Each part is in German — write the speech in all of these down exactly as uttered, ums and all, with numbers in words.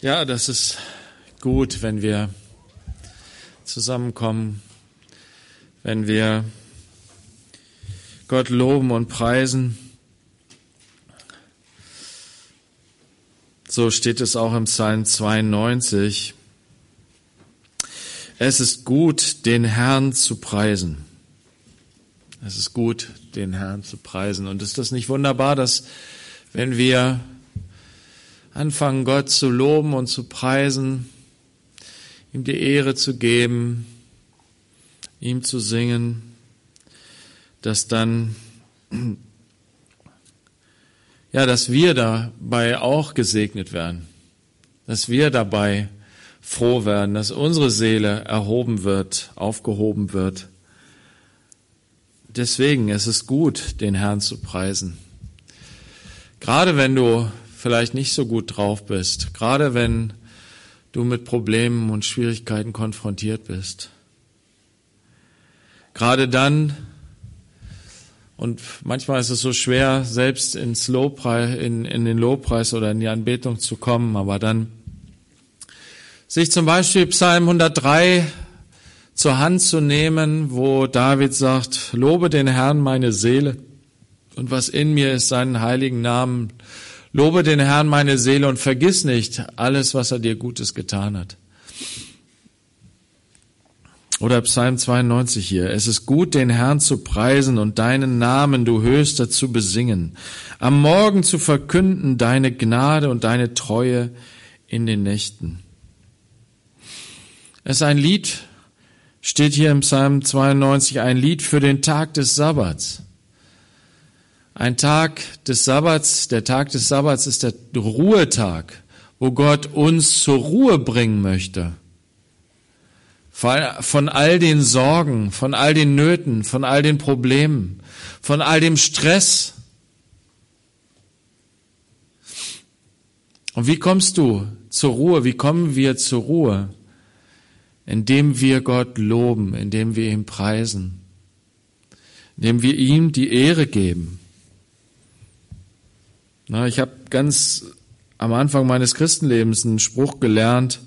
Ja, das ist gut, wenn wir zusammenkommen, wenn wir Gott loben und preisen. So steht es auch im Psalm zweiundneunzig. Es ist gut, den Herrn zu preisen. Es ist gut, den Herrn zu preisen. Und ist das nicht wunderbar, dass wenn wir anfangen, Gott zu loben und zu preisen, ihm die Ehre zu geben, ihm zu singen, dass dann, ja, dass wir dabei auch gesegnet werden, dass wir dabei froh werden, dass unsere Seele erhoben wird, aufgehoben wird. Deswegen, es ist gut, den Herrn zu preisen. Gerade wenn du vielleicht nicht so gut drauf bist, gerade wenn du mit Problemen und Schwierigkeiten konfrontiert bist. Gerade dann, und manchmal ist es so schwer, selbst ins Lobpreis, in, in den Lobpreis oder in die Anbetung zu kommen, aber dann sich zum Beispiel Psalm hundertdrei zur Hand zu nehmen, wo David sagt, lobe den Herrn meine Seele und was in mir ist, seinen heiligen Namen. Lobe den Herrn meine Seele und vergiss nicht alles, was er dir Gutes getan hat. Oder Psalm zweiundneunzig hier. Es ist gut, den Herrn zu preisen und deinen Namen, du Höchster, zu besingen. Am Morgen zu verkünden deine Gnade und deine Treue in den Nächten. Es ist ein Lied, steht hier im Psalm zweiundneunzig, ein Lied für den Tag des Sabbats. Ein Tag des Sabbats, der Tag des Sabbats ist der Ruhetag, wo Gott uns zur Ruhe bringen möchte. Von all den Sorgen, von all den Nöten, von all den Problemen, von all dem Stress. Und wie kommst du zur Ruhe? Wie kommen wir zur Ruhe? Indem wir Gott loben, indem wir ihn preisen, indem wir ihm die Ehre geben. Na, ich habe ganz am Anfang meines Christenlebens einen Spruch gelernt: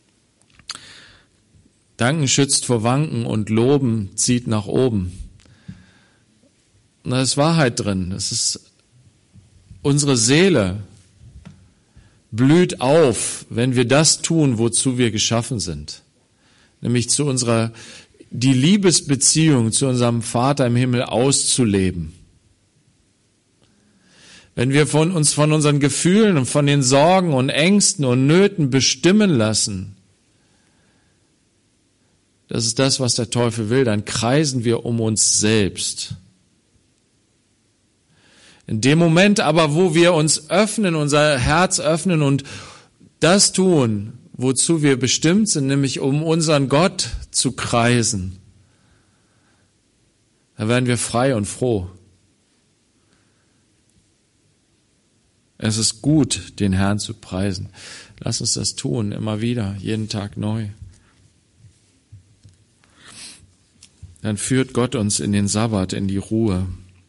Danken schützt vor Wanken und Loben zieht nach oben. Und da ist Wahrheit drin. Es ist unsere Seele blüht auf, wenn wir das tun, wozu wir geschaffen sind. Nämlich zu unserer, die Liebesbeziehung zu unserem Vater im Himmel auszuleben. Wenn wir von uns, von unseren Gefühlen und von den Sorgen und Ängsten und Nöten bestimmen lassen, das ist das, was der Teufel will, dann kreisen wir um uns selbst. In dem Moment aber, wo wir uns öffnen, unser Herz öffnen und das tun, wozu wir bestimmt sind, nämlich um unseren Gott zu kreisen, da werden wir frei und froh. Es ist gut, den Herrn zu preisen. Lass uns das tun, immer wieder, jeden Tag neu. Dann führt Gott uns in den Sabbat, in die Ruhe.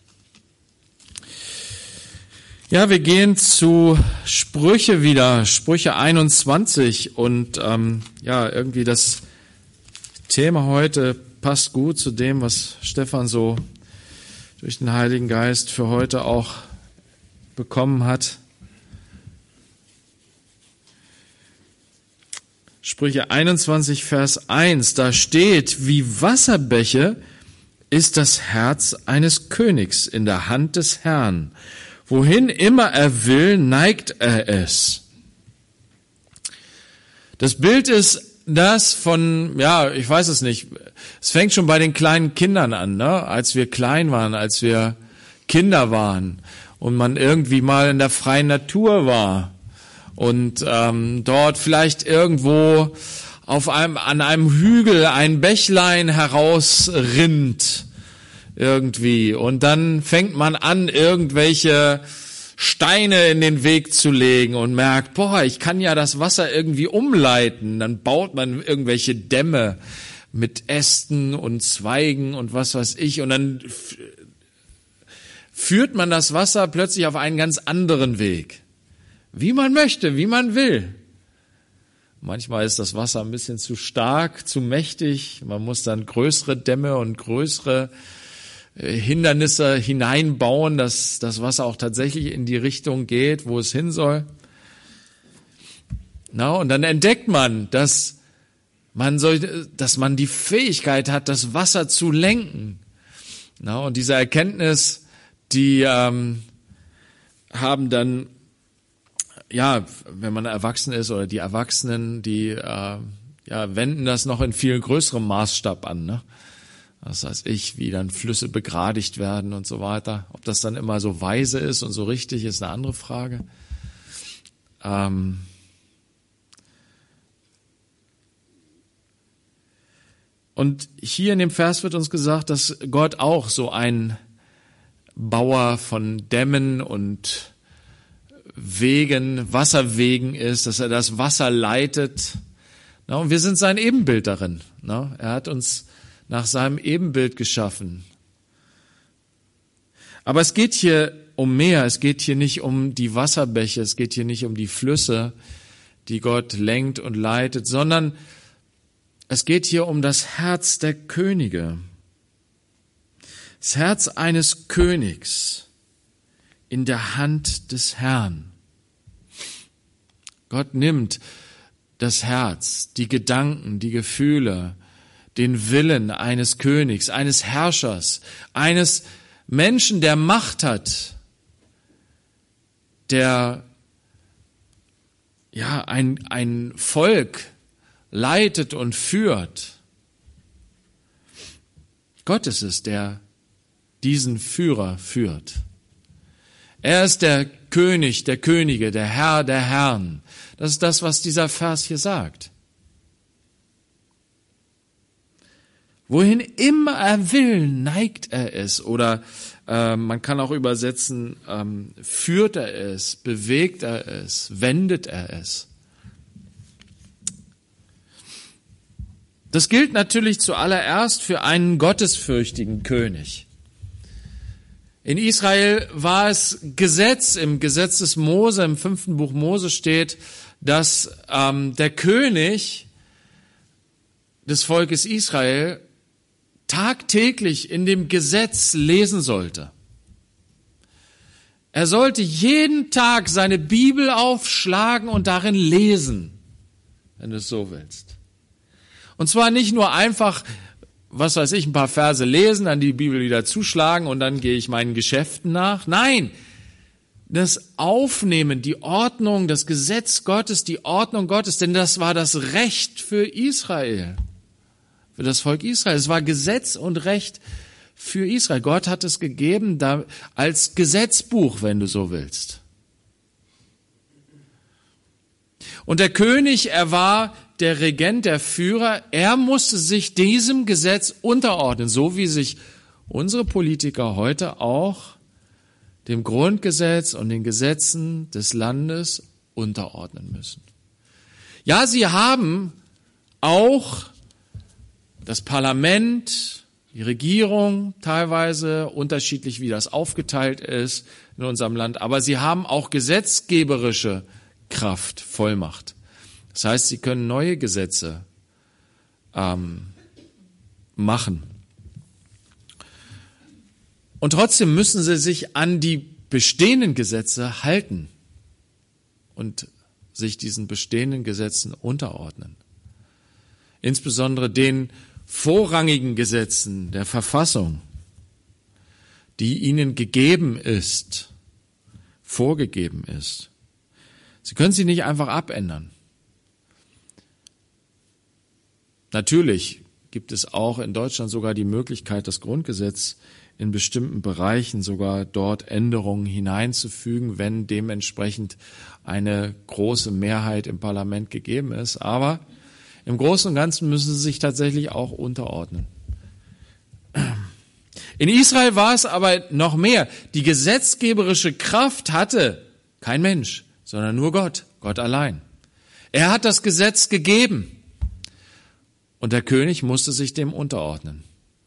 Ja, wir gehen zu Sprüche wieder, Sprüche einundzwanzig und ähm, ja, irgendwie das Thema heute passt gut zu dem, was Stefan so durch den Heiligen Geist für heute auch bekommen hat. Sprüche einundzwanzig, Vers eins, da steht, wie Wasserbäche ist das Herz eines Königs in der Hand des Herrn. Wohin immer er will, neigt er es. Das Bild ist das von, ja, ich weiß es nicht, es fängt schon bei den kleinen Kindern an, ne? Als wir klein waren, als wir Kinder waren und man irgendwie mal in der freien Natur war und ähm, dort vielleicht irgendwo auf einem, an einem Hügel ein Bächlein herausrinnt irgendwie und dann fängt man an, irgendwelche Steine in den Weg zu legen und merkt, boah, ich kann ja das Wasser irgendwie umleiten. Dann baut man irgendwelche Dämme mit Ästen und Zweigen und was weiß ich und dann führt man das Wasser plötzlich auf einen ganz anderen Weg. Wie man möchte, wie man will. Manchmal ist das Wasser ein bisschen zu stark, zu mächtig. Man muss dann größere Dämme und größere Hindernisse hineinbauen, dass das Wasser auch tatsächlich in die Richtung geht, wo es hin soll. Na, und dann entdeckt man, dass man soll, dass man die Fähigkeit hat, das Wasser zu lenken. Na, und diese Erkenntnis, die ähm, haben dann, ja, wenn man erwachsen ist oder die Erwachsenen, die äh, ja wenden das noch in viel größerem Maßstab an, ne? Was weiß ich, wie dann Flüsse begradigt werden und so weiter. Ob das dann immer so weise ist und so richtig, ist eine andere Frage. Ähm und hier in dem Vers wird uns gesagt, dass Gott auch so ein Bauer von Dämmen und Wegen, Wasserwegen ist, dass er das Wasser leitet. Na, und wir sind sein Ebenbild darin. Na, er hat uns nach seinem Ebenbild geschaffen. Aber es geht hier um mehr. Es geht hier nicht um die Wasserbäche, es geht hier nicht um die Flüsse, die Gott lenkt und leitet, sondern es geht hier um das Herz der Könige. Das Herz eines Königs in der Hand des Herrn. Gott nimmt das Herz, die Gedanken, die Gefühle, den Willen eines Königs, eines Herrschers, eines Menschen, der Macht hat, der ja ein, ein Volk leitet und führt. Gott ist es, der diesen Führer führt. Er ist der König der Könige, der Herr der Herren. Das ist das, was dieser Vers hier sagt. Wohin immer er will, neigt er es. Oder äh, man kann auch übersetzen, ähm, führt er es, bewegt er es, wendet er es. Das gilt natürlich zuallererst für einen gottesfürchtigen König. In Israel war es Gesetz, im Gesetz des Mose, im fünften Buch Mose steht, dass ähm, der König des Volkes Israel tagtäglich in dem Gesetz lesen sollte. Er sollte jeden Tag seine Bibel aufschlagen und darin lesen, wenn du es so willst. Und zwar nicht nur einfach, was weiß ich, ein paar Verse lesen, dann die Bibel wieder zuschlagen und dann gehe ich meinen Geschäften nach. Nein, das Aufnehmen, die Ordnung, das Gesetz Gottes, die Ordnung Gottes, denn das war das Recht für Israel. Für das Volk Israel. Es war Gesetz und Recht für Israel. Gott hat es gegeben da als Gesetzbuch, wenn du so willst. Und der König, er war der Regent, der Führer. Er musste sich diesem Gesetz unterordnen, so wie sich unsere Politiker heute auch dem Grundgesetz und den Gesetzen des Landes unterordnen müssen. Ja, sie haben auch das Parlament, die Regierung, teilweise unterschiedlich, wie das aufgeteilt ist in unserem Land, aber sie haben auch gesetzgeberische Kraft, Vollmacht. Das heißt, sie können neue Gesetze ähm, machen. Und trotzdem müssen sie sich an die bestehenden Gesetze halten und sich diesen bestehenden Gesetzen unterordnen. Insbesondere den vorrangigen Gesetzen der Verfassung, die ihnen gegeben ist, vorgegeben ist. Sie können sie nicht einfach abändern. Natürlich gibt es auch in Deutschland sogar die Möglichkeit, das Grundgesetz in bestimmten Bereichen sogar dort Änderungen hineinzufügen, wenn dementsprechend eine große Mehrheit im Parlament gegeben ist. Aber im Großen und Ganzen müssen sie sich tatsächlich auch unterordnen. In Israel war es aber noch mehr. Die gesetzgeberische Kraft hatte kein Mensch, sondern nur Gott, Gott allein. Er hat das Gesetz gegeben und der König musste sich dem unterordnen.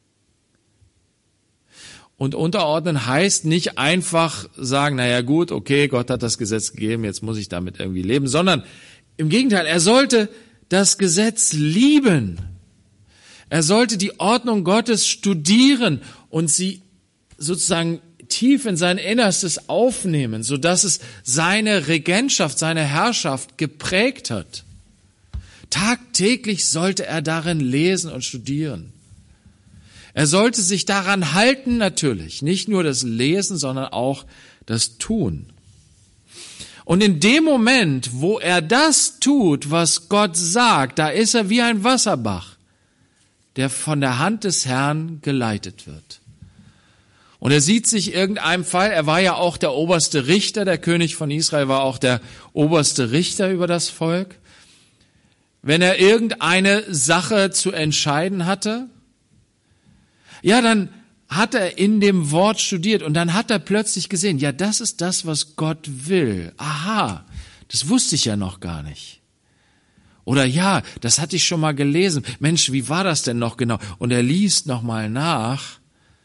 Und unterordnen heißt nicht einfach sagen, naja gut, okay, Gott hat das Gesetz gegeben, jetzt muss ich damit irgendwie leben, sondern Im Gegenteil, er sollte das Gesetz lieben. Er sollte die Ordnung Gottes studieren und sie sozusagen tief in sein Innerstes aufnehmen, sodass es seine Regentschaft, seine Herrschaft geprägt hat. Tagtäglich sollte er darin lesen und studieren. Er sollte sich daran halten, natürlich, nicht nur das Lesen, sondern auch das Tun. Und in dem Moment, wo er das tut, was Gott sagt, da ist er wie ein Wasserbach, der von der Hand des Herrn geleitet wird. Und er sieht sich irgendeinem Fall, er war ja auch der oberste Richter, der König von Israel war auch der oberste Richter über das Volk. Wenn er irgendeine Sache zu entscheiden hatte, ja, dann hat er in dem Wort studiert und dann hat er plötzlich gesehen, ja, das ist das, was Gott will. Aha, das wusste ich ja noch gar nicht. Oder ja, das hatte ich schon mal gelesen. Mensch, wie war das denn noch genau? Und er liest noch mal nach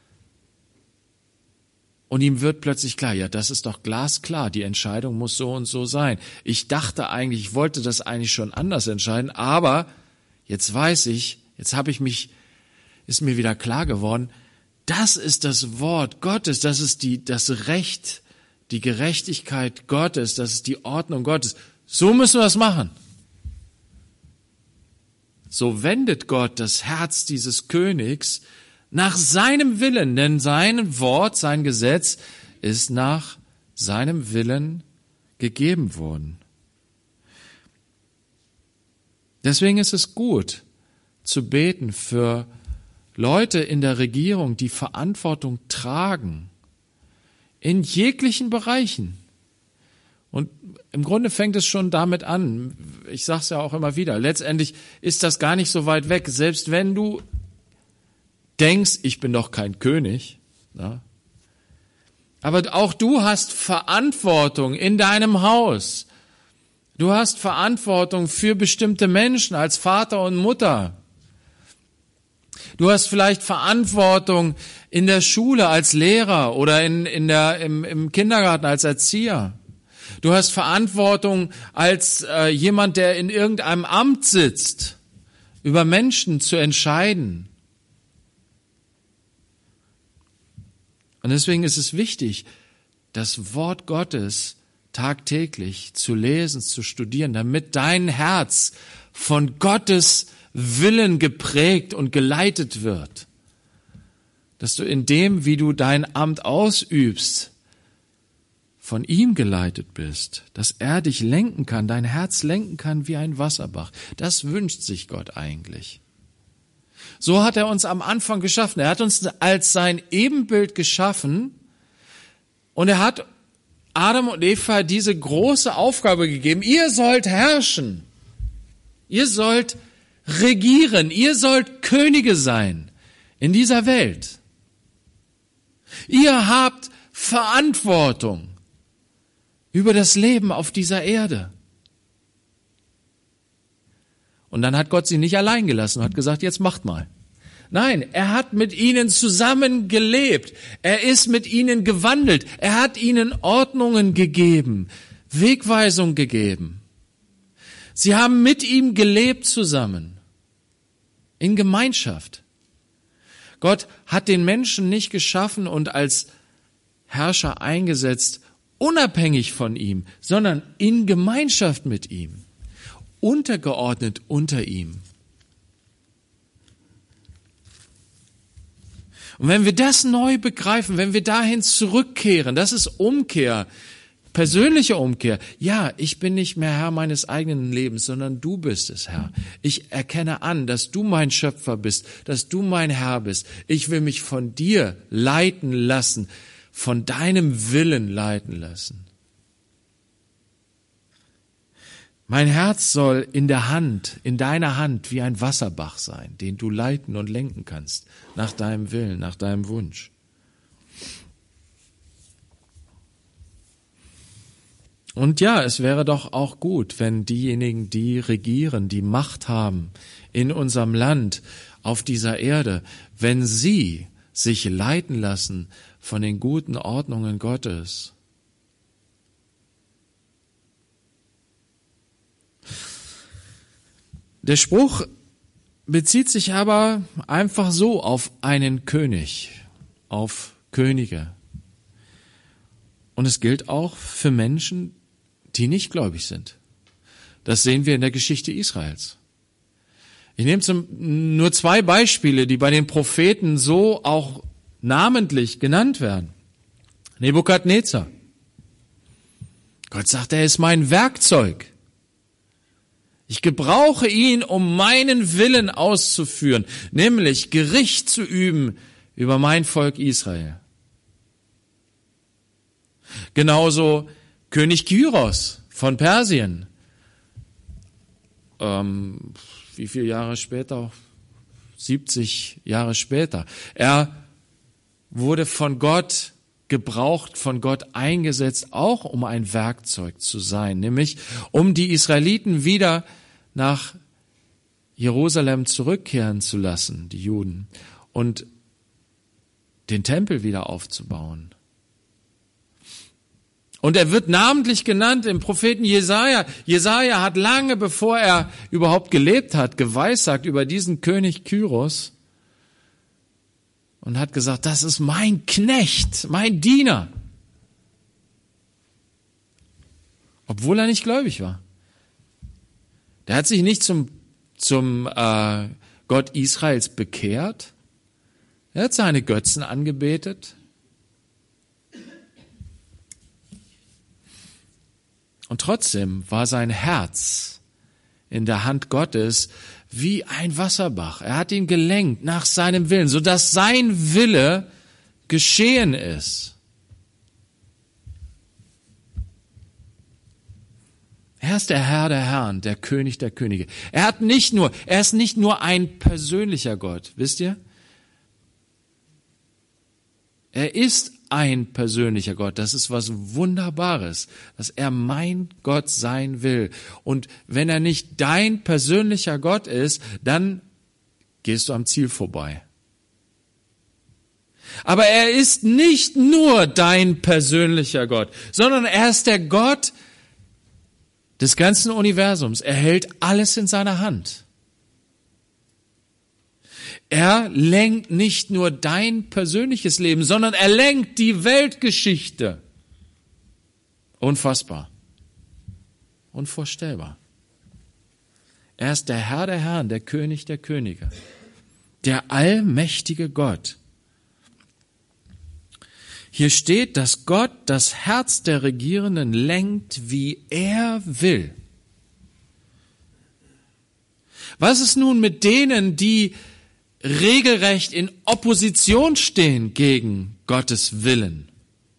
und ihm wird plötzlich klar, ja, das ist doch glasklar, die Entscheidung muss so und so sein. Ich dachte eigentlich, ich wollte das eigentlich schon anders entscheiden, aber jetzt weiß ich, jetzt habe ich mich, ist mir wieder klar geworden, das ist das Wort Gottes, das ist die, das Recht, die Gerechtigkeit Gottes, das ist die Ordnung Gottes. So müssen wir es machen. So wendet Gott das Herz dieses Königs nach seinem Willen, denn sein Wort, sein Gesetz ist nach seinem Willen gegeben worden. Deswegen ist es gut zu beten für Leute in der Regierung, die Verantwortung tragen, in jeglichen Bereichen. Und im Grunde fängt es schon damit an, ich sage es ja auch immer wieder, letztendlich ist das gar nicht so weit weg, selbst wenn du denkst, ich bin doch kein König, na? Aber auch du hast Verantwortung in deinem Haus. Du hast Verantwortung für bestimmte Menschen als Vater und Mutter. Du hast vielleicht Verantwortung in der Schule als Lehrer oder in, in der, im, im Kindergarten als Erzieher. Du hast Verantwortung als äh, jemand, der in irgendeinem Amt sitzt, über Menschen zu entscheiden. Und deswegen ist es wichtig, das Wort Gottes tagtäglich zu lesen, zu studieren, damit dein Herz von Gottes Willen geprägt und geleitet wird. Dass du in dem, wie du dein Amt ausübst, von ihm geleitet bist, dass er dich lenken kann, dein Herz lenken kann wie ein Wasserbach. Das wünscht sich Gott eigentlich. So hat er uns am Anfang geschaffen. Er hat uns als sein Ebenbild geschaffen und er hat Adam und Eva diese große Aufgabe gegeben. Ihr sollt herrschen. Ihr sollt regieren. Ihr sollt Könige sein in dieser Welt. Ihr habt Verantwortung über das Leben auf dieser Erde. Und dann hat Gott sie nicht allein gelassen und hat gesagt, jetzt macht mal. Nein, er hat mit ihnen zusammen gelebt. Er ist mit ihnen gewandelt. Er hat ihnen Ordnungen gegeben, Wegweisung gegeben. Sie haben mit ihm gelebt zusammen, in Gemeinschaft. Gott hat den Menschen nicht geschaffen und als Herrscher eingesetzt, unabhängig von ihm, sondern in Gemeinschaft mit ihm. Untergeordnet unter ihm. Und wenn wir das neu begreifen, wenn wir dahin zurückkehren, das ist Umkehr, persönliche Umkehr. Ja, ich bin nicht mehr Herr meines eigenen Lebens, sondern du bist es, Herr. Ich erkenne an, dass du mein Schöpfer bist, dass du mein Herr bist. Ich will mich von dir leiten lassen, von deinem Willen leiten lassen. Mein Herz soll in der Hand, in deiner Hand wie ein Wasserbach sein, den du leiten und lenken kannst, nach deinem Willen, nach deinem Wunsch. Und ja, es wäre doch auch gut, wenn diejenigen, die regieren, die Macht haben in unserem Land, auf dieser Erde, wenn sie sich leiten lassen von den guten Ordnungen Gottes. Der Spruch bezieht sich aber einfach so auf einen König, auf Könige. Und es gilt auch für Menschen, die nicht gläubig sind. Das sehen wir in der Geschichte Israels. Ich nehme zum, nur zwei Beispiele, die bei den Propheten so auch namentlich genannt werden. Nebukadnezar. Gott sagt, er ist mein Werkzeug. Ich gebrauche ihn, um meinen Willen auszuführen, nämlich Gericht zu üben über mein Volk Israel. Genauso König Kyros von Persien. Ähm, wie viele Jahre später? siebzig Jahre später. Er wurde von Gott gebraucht, von Gott eingesetzt, auch um ein Werkzeug zu sein, nämlich um die Israeliten wieder nach Jerusalem zurückkehren zu lassen, die Juden, und den Tempel wieder aufzubauen. Und er wird namentlich genannt im Propheten Jesaja. Jesaja hat lange, bevor er überhaupt gelebt hat, geweissagt über diesen König Kyros und hat gesagt, das ist mein Knecht, mein Diener. Obwohl er nicht gläubig war. Der hat sich nicht zum, zum äh, Gott Israels bekehrt. Er hat seine Götzen angebetet. Und trotzdem war sein Herz in der Hand Gottes wie ein Wasserbach. Er hat ihn gelenkt nach seinem Willen, sodass sein Wille geschehen ist. Er ist der Herr der Herren, der König der Könige. Er hat nicht nur, er ist nicht nur ein persönlicher Gott, wisst ihr? Er ist ein persönlicher Gott. Das ist was Wunderbares, dass er mein Gott sein will. Und wenn er nicht dein persönlicher Gott ist, dann gehst du am Ziel vorbei. Aber er ist nicht nur dein persönlicher Gott, sondern er ist der Gott des ganzen Universums. Er hält alles in seiner Hand. Er lenkt nicht nur dein persönliches Leben, sondern er lenkt die Weltgeschichte. Unfassbar. Unvorstellbar. Er ist der Herr der Herren, der König der Könige, der allmächtige Gott. Hier steht, dass Gott das Herz der Regierenden lenkt, wie er will. Was ist nun mit denen, die regelrecht in Opposition stehen gegen Gottes Willen?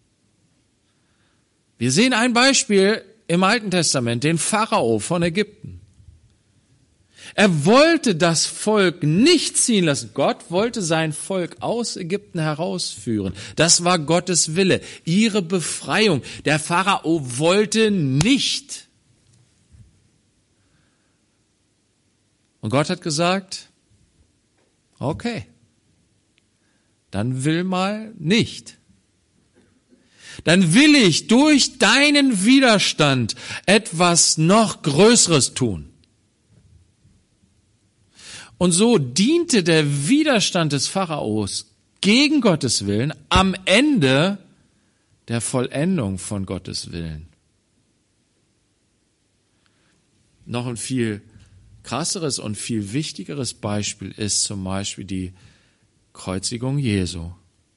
Wir sehen ein Beispiel im Alten Testament, den Pharao von Ägypten. Er wollte das Volk nicht ziehen lassen. Gott wollte sein Volk aus Ägypten herausführen. Das war Gottes Wille, ihre Befreiung. Der Pharao wollte nicht. Und Gott hat gesagt, okay, dann will mal nicht. Dann will ich durch deinen Widerstand etwas noch Größeres tun. Und so diente der Widerstand des Pharaos gegen Gottes Willen am Ende der Vollendung von Gottes Willen. Noch ein viel krasseres und viel wichtigeres Beispiel ist zum Beispiel die Kreuzigung Jesu.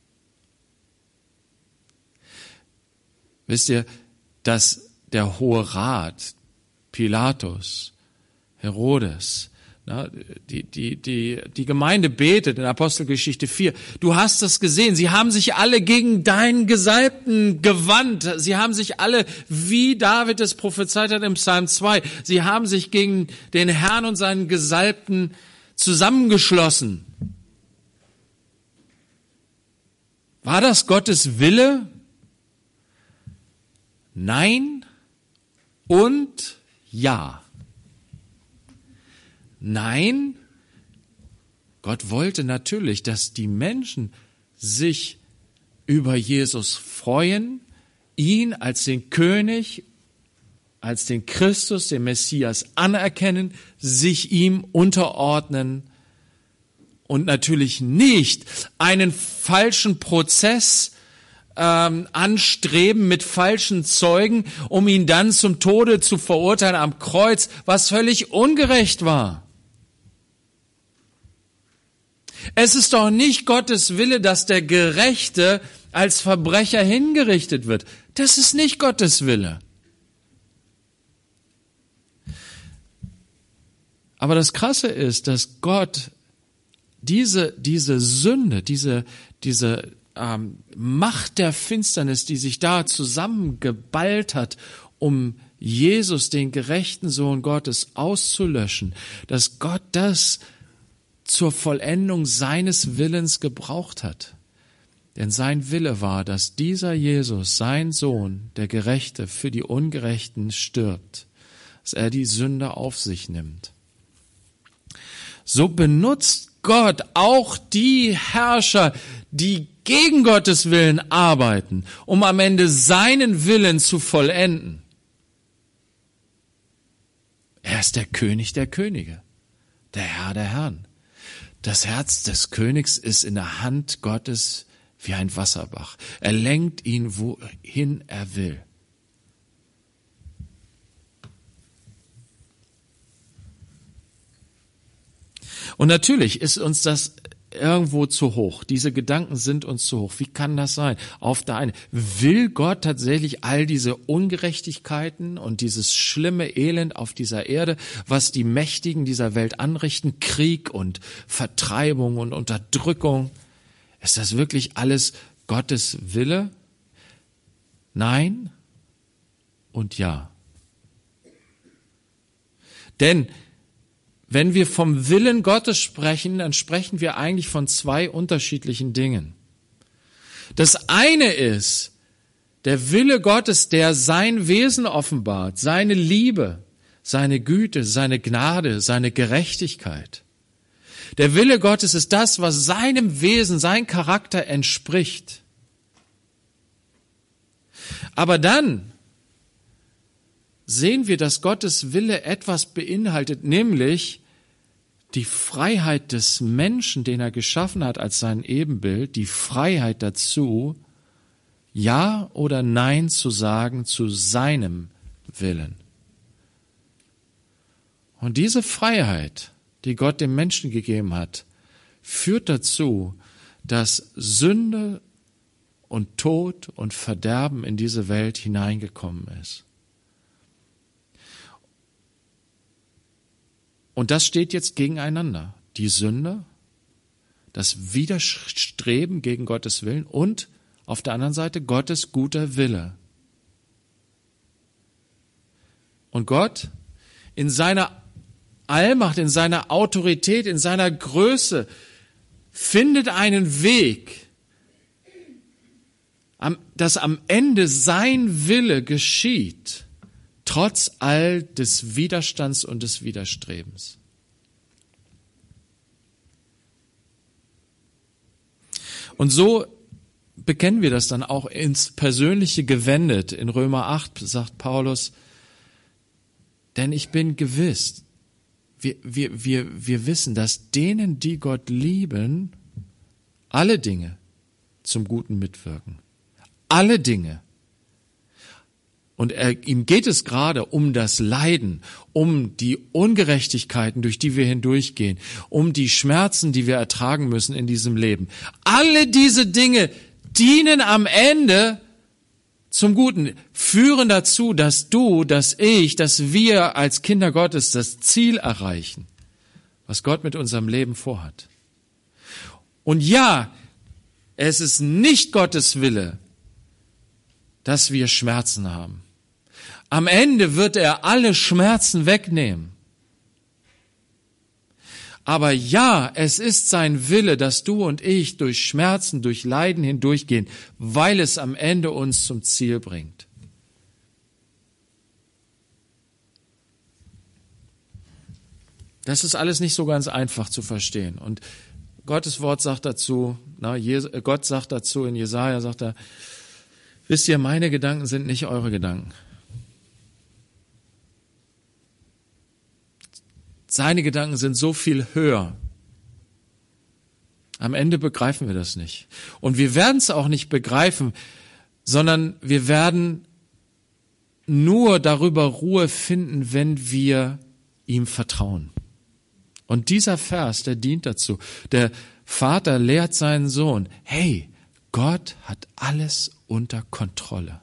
Wisst ihr, dass der Hohe Rat, Pilatus, Herodes, na, die, die, die, die Gemeinde betet in Apostelgeschichte vier. Du hast es gesehen. Sie haben sich alle gegen deinen Gesalbten gewandt. Sie haben sich alle, wie David es prophezeit hat im Psalm zwei, sie haben sich gegen den Herrn und seinen Gesalbten zusammengeschlossen. War das Gottes Wille? Nein und ja. Nein, Gott wollte natürlich, dass die Menschen sich über Jesus freuen, ihn als den König als den Christus, den Messias anerkennen, sich ihm unterordnen und natürlich nicht einen falschen Prozess ähm, anstreben mit falschen Zeugen, um ihn dann zum Tode zu verurteilen am Kreuz, was völlig ungerecht war. Es ist doch nicht Gottes Wille, dass der Gerechte als Verbrecher hingerichtet wird. Das ist nicht Gottes Wille. Aber das Krasse ist, dass Gott diese, diese Sünde, diese, diese ähm, Macht der Finsternis, die sich da zusammengeballt hat, um Jesus, den gerechten Sohn Gottes, auszulöschen, dass Gott das zur Vollendung seines Willens gebraucht hat. Denn sein Wille war, dass dieser Jesus, sein Sohn, der Gerechte, für die Ungerechten stirbt, dass er die Sünde auf sich nimmt. So benutzt Gott auch die Herrscher, die gegen Gottes Willen arbeiten, um am Ende seinen Willen zu vollenden. Er ist der König der Könige, der Herr der Herren. Das Herz des Königs ist in der Hand Gottes wie ein Wasserbach. Er lenkt ihn, wohin er will. Und natürlich ist uns das irgendwo zu hoch. Diese Gedanken sind uns zu hoch. Wie kann das sein? Auf der einen, will Gott tatsächlich all diese Ungerechtigkeiten und dieses schlimme Elend auf dieser Erde, was die Mächtigen dieser Welt anrichten, Krieg und Vertreibung und Unterdrückung, ist das wirklich alles Gottes Wille? Nein und ja. Denn wenn wir vom Willen Gottes sprechen, dann sprechen wir eigentlich von zwei unterschiedlichen Dingen. Das eine ist der Wille Gottes, der sein Wesen offenbart, seine Liebe, seine Güte, seine Gnade, seine Gerechtigkeit. Der Wille Gottes ist das, was seinem Wesen, sein Charakter entspricht. Aber dann sehen wir, dass Gottes Wille etwas beinhaltet, nämlich die Freiheit des Menschen, den er geschaffen hat als sein Ebenbild, die Freiheit dazu, Ja oder Nein zu sagen zu seinem Willen. Und diese Freiheit, die Gott dem Menschen gegeben hat, führt dazu, dass Sünde und Tod und Verderben in diese Welt hineingekommen ist. Und das steht jetzt gegeneinander. Die Sünde, das Widerstreben gegen Gottes Willen und auf der anderen Seite Gottes guter Wille. Und Gott in seiner Allmacht, in seiner Autorität, in seiner Größe findet einen Weg, dass am Ende sein Wille geschieht, trotz all des Widerstands und des Widerstrebens. Und so bekennen wir das dann auch ins Persönliche gewendet. In Römer acht sagt Paulus, denn ich bin gewiss, wir, wir, wir, wir wissen, dass denen, die Gott lieben, alle Dinge zum Guten mitwirken. Alle Dinge. Und er, ihm geht es gerade um das Leiden, um die Ungerechtigkeiten, durch die wir hindurchgehen, um die Schmerzen, die wir ertragen müssen in diesem Leben. Alle diese Dinge dienen am Ende zum Guten, führen dazu, dass du, dass ich, dass wir als Kinder Gottes das Ziel erreichen, was Gott mit unserem Leben vorhat. Und ja, es ist nicht Gottes Wille, dass wir Schmerzen haben. Am Ende wird er alle Schmerzen wegnehmen. Aber ja, es ist sein Wille, dass du und ich durch Schmerzen, durch Leiden hindurchgehen, weil es am Ende uns zum Ziel bringt. Das ist alles nicht so ganz einfach zu verstehen. Und Gottes Wort sagt dazu, na, Gott sagt dazu in Jesaja, sagt er, wisst ihr, meine Gedanken sind nicht eure Gedanken. Seine Gedanken sind so viel höher. Am Ende begreifen wir das nicht. Und wir werden es auch nicht begreifen, sondern wir werden nur darüber Ruhe finden, wenn wir ihm vertrauen. Und dieser Vers, der dient dazu. Der Vater lehrt seinen Sohn, hey, Gott hat alles unter Kontrolle.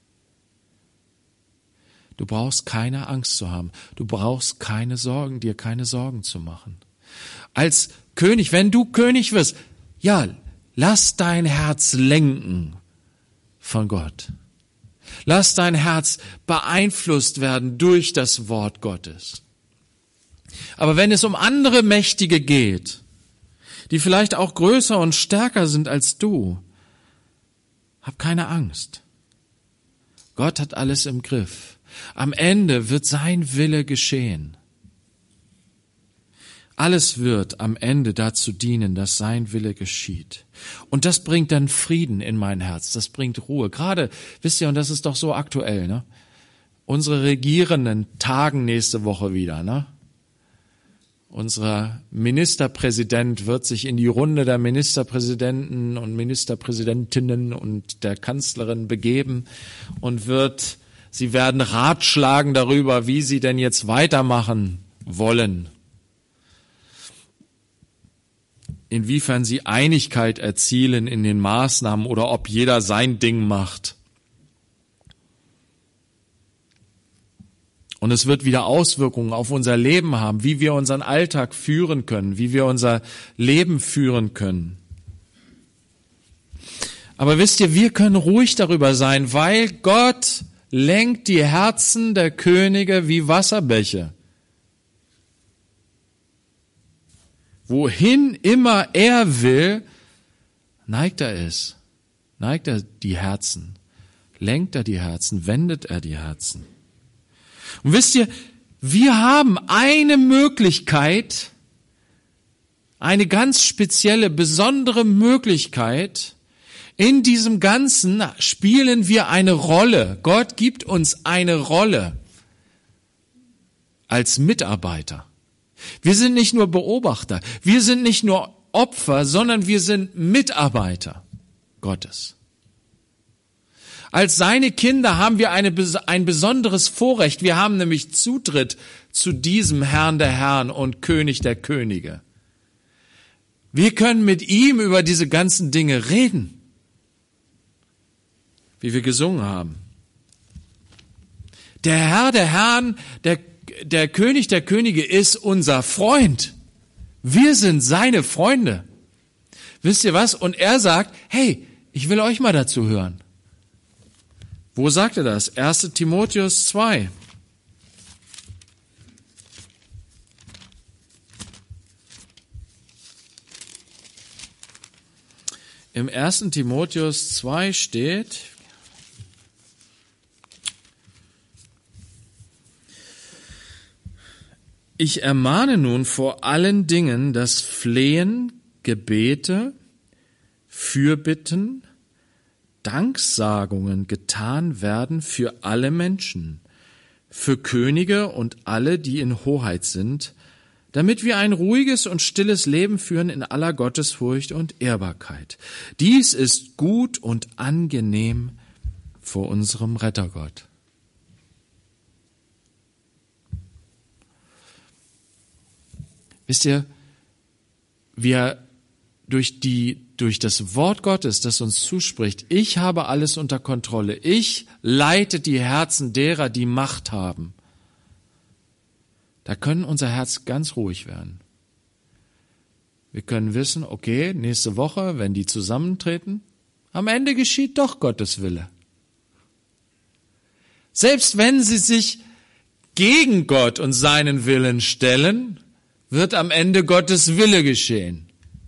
Du brauchst keine Angst zu haben. Du brauchst keine Sorgen, dir keine Sorgen zu machen. Als König, wenn du König wirst, ja, lass dein Herz lenken von Gott. Lass dein Herz beeinflusst werden durch das Wort Gottes. Aber wenn es um andere Mächtige geht, die vielleicht auch größer und stärker sind als du, hab keine Angst. Gott hat alles im Griff. Am Ende wird sein Wille geschehen. Alles wird am Ende dazu dienen, dass sein Wille geschieht. Und das bringt dann Frieden in mein Herz, das bringt Ruhe. Gerade, wisst ihr, und das ist doch so aktuell, ne? Unsere Regierenden tagen nächste Woche wieder, ne? Unser Ministerpräsident wird sich in die Runde der Ministerpräsidenten und Ministerpräsidentinnen und der Kanzlerin begeben und wird, sie werden ratschlagen darüber, wie sie denn jetzt weitermachen wollen. Inwiefern sie Einigkeit erzielen in den Maßnahmen oder ob jeder sein Ding macht. Und es wird wieder Auswirkungen auf unser Leben haben, wie wir unseren Alltag führen können, wie wir unser Leben führen können. Aber wisst ihr, wir können ruhig darüber sein, weil Gott lenkt die Herzen der Könige wie Wasserbäche. Wohin immer er will, neigt er es, neigt er die Herzen, lenkt er die Herzen, wendet er die Herzen. Und wisst ihr, wir haben eine Möglichkeit, eine ganz spezielle, besondere Möglichkeit. In diesem Ganzen spielen wir eine Rolle. Gott gibt uns eine Rolle als Mitarbeiter. Wir sind nicht nur Beobachter, wir sind nicht nur Opfer, sondern wir sind Mitarbeiter Gottes. Als seine Kinder haben wir eine, ein besonderes Vorrecht. Wir haben nämlich Zutritt zu diesem Herrn der Herren und König der Könige. Wir können mit ihm über diese ganzen Dinge reden, wie wir gesungen haben. Der Herr der Herren, der, der König der Könige ist unser Freund. Wir sind seine Freunde. Wisst ihr was? Und er sagt, hey, ich will euch mal dazu hören. Wo sagt er das? erster Timotheus zwei. Im erster Timotheus zwei steht, ich ermahne nun vor allen Dingen, dass Flehen, Gebete, Fürbitten, Danksagungen getan werden für alle Menschen, für Könige und alle, die in Hoheit sind, damit wir ein ruhiges und stilles Leben führen in aller Gottesfurcht und Ehrbarkeit. Dies ist gut und angenehm vor unserem Rettergott. Wisst ihr, wir durch die durch das Wort Gottes, das uns zuspricht, ich habe alles unter Kontrolle, ich leite die Herzen derer, die Macht haben. Da können unser Herz ganz ruhig werden. Wir können wissen, okay, nächste Woche, wenn die zusammentreten, am Ende geschieht doch Gottes Wille. Selbst wenn sie sich gegen Gott und seinen Willen stellen, wird am Ende Gottes Wille geschehen.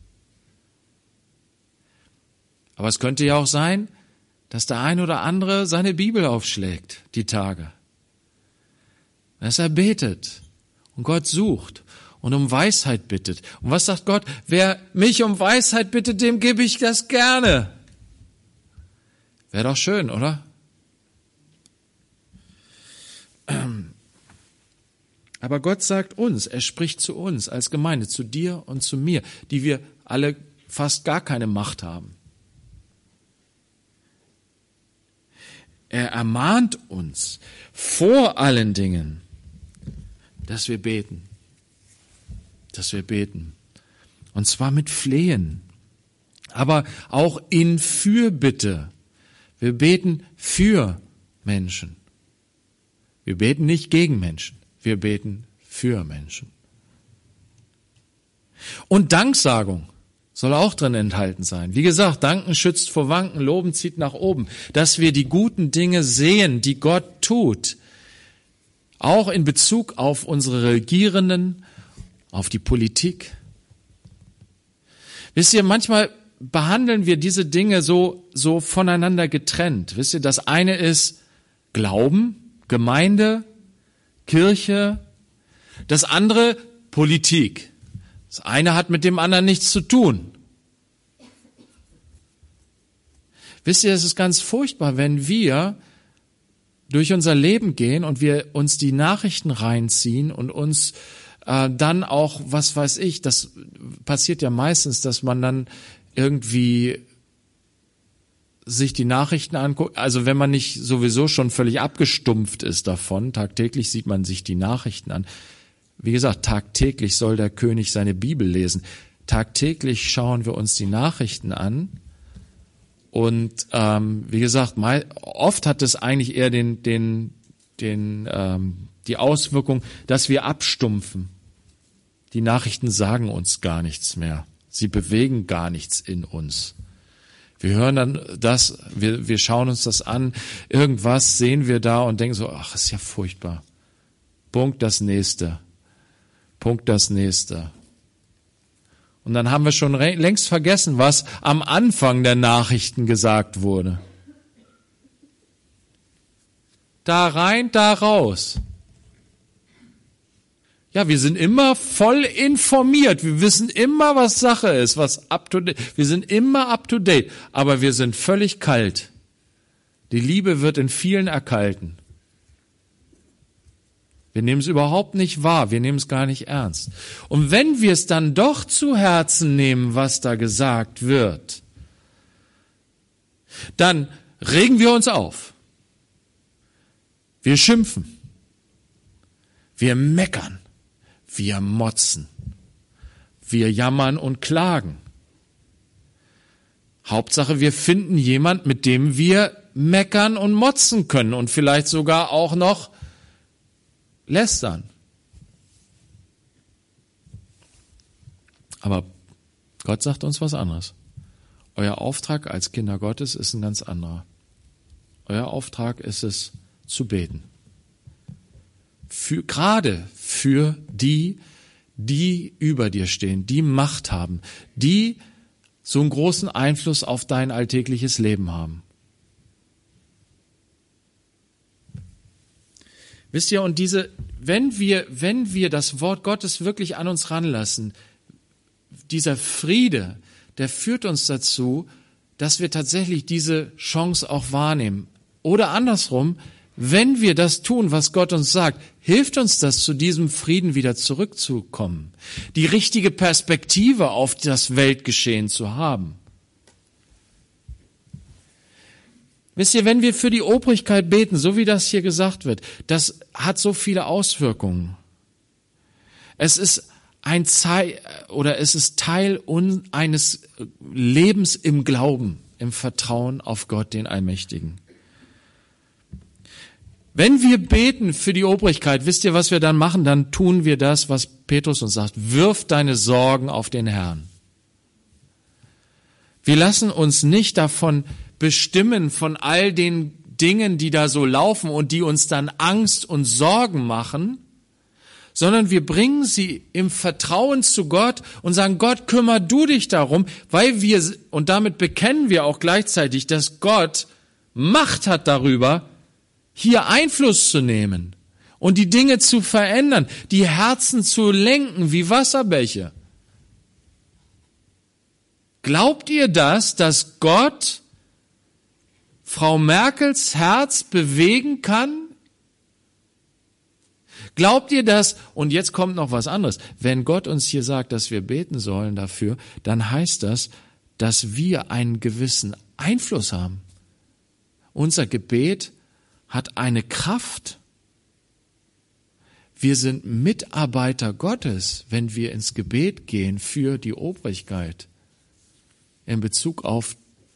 Aber es könnte ja auch sein, dass der ein oder andere seine Bibel aufschlägt, die Tage. Dass er betet und Gott sucht und um Weisheit bittet. Und was sagt Gott? Wer mich um Weisheit bittet, dem gebe ich das gerne. Wäre doch schön, oder? Aber Gott sagt uns, er spricht zu uns als Gemeinde, zu dir und zu mir, die wir alle fast gar keine Macht haben. Er ermahnt uns vor allen Dingen, dass wir beten, dass wir beten. Und zwar mit Flehen, aber auch in Fürbitte. Wir beten für Menschen. Wir beten nicht gegen Menschen. Wir beten für Menschen. Und Danksagung soll auch drin enthalten sein. Wie gesagt, Danken schützt vor Wanken, Loben zieht nach oben. Dass wir die guten Dinge sehen, die Gott tut, auch in Bezug auf unsere Regierenden, auf die Politik. Wisst ihr, manchmal behandeln wir diese Dinge so, so voneinander getrennt. Wisst ihr, das eine ist Glauben, Gemeinde, Kirche, das andere Politik. Das eine hat mit dem anderen nichts zu tun. Wisst ihr, es ist ganz furchtbar, wenn wir durch unser Leben gehen und wir uns die Nachrichten reinziehen und uns äh, dann auch, was weiß ich, das passiert ja meistens, dass man dann irgendwie sich die Nachrichten anguckt, also wenn man nicht sowieso schon völlig abgestumpft ist davon, tagtäglich sieht man sich die Nachrichten an. Wie gesagt, tagtäglich soll der König seine Bibel lesen. Tagtäglich schauen wir uns die Nachrichten an und ähm, wie gesagt, mal, oft hat es eigentlich eher den, den, den, ähm, die Auswirkung, dass wir abstumpfen. Die Nachrichten sagen uns gar nichts mehr. Sie bewegen gar nichts in uns. Wir hören dann das, wir, wir schauen uns das an, irgendwas sehen wir da und denken so, ach, ist ja furchtbar. Punkt das nächste. Punkt das nächste. Und dann haben wir schon längst vergessen, was am Anfang der Nachrichten gesagt wurde. Da rein, da raus. Ja, wir sind immer voll informiert. Wir wissen immer, was Sache ist, was up to date. Wir sind immer up to date, aber wir sind völlig kalt. Die Liebe wird in vielen erkalten. Wir nehmen es überhaupt nicht wahr, wir nehmen es gar nicht ernst. Und wenn wir es dann doch zu Herzen nehmen, was da gesagt wird, dann regen wir uns auf. Wir schimpfen. Wir meckern. Wir motzen. Wir jammern und klagen. Hauptsache, wir finden jemand, mit dem wir meckern und motzen können und vielleicht sogar auch noch lästern. Aber Gott sagt uns was anderes. Euer Auftrag als Kinder Gottes ist ein ganz anderer. Euer Auftrag ist es, zu beten. Für, gerade für die, die über dir stehen, die Macht haben, die so einen großen Einfluss auf dein alltägliches Leben haben. Wisst ihr, und diese, wenn wir, wenn wir das Wort Gottes wirklich an uns ranlassen, dieser Friede, der führt uns dazu, dass wir tatsächlich diese Chance auch wahrnehmen. Oder andersrum, wenn wir das tun, was Gott uns sagt, hilft uns das, zu diesem Frieden wieder zurückzukommen, die richtige Perspektive auf das Weltgeschehen zu haben. Wisst ihr, wenn wir für die Obrigkeit beten, so wie das hier gesagt wird, das hat so viele Auswirkungen. Es ist ein Zei- oder es ist Teil eines Lebens im Glauben, im Vertrauen auf Gott, den Allmächtigen. Wenn wir beten für die Obrigkeit, wisst ihr, was wir dann machen? Dann tun wir das, was Petrus uns sagt. Wirf deine Sorgen auf den Herrn. Wir lassen uns nicht davon bestimmen, von all den Dingen, die da so laufen und die uns dann Angst und Sorgen machen, sondern wir bringen sie im Vertrauen zu Gott und sagen, Gott, kümmer du dich darum, weil wir, und damit bekennen wir auch gleichzeitig, dass Gott Macht hat darüber, hier Einfluss zu nehmen und die Dinge zu verändern, die Herzen zu lenken wie Wasserbäche. Glaubt ihr das, dass Gott Frau Merkels Herz bewegen kann? Glaubt ihr das? Und jetzt kommt noch was anderes. Wenn Gott uns hier sagt, dass wir beten sollen dafür, dann heißt das, dass wir einen gewissen Einfluss haben. Unser Gebet hat eine Kraft. Wir sind Mitarbeiter Gottes, wenn wir ins Gebet gehen für die Obrigkeit in Bezug auf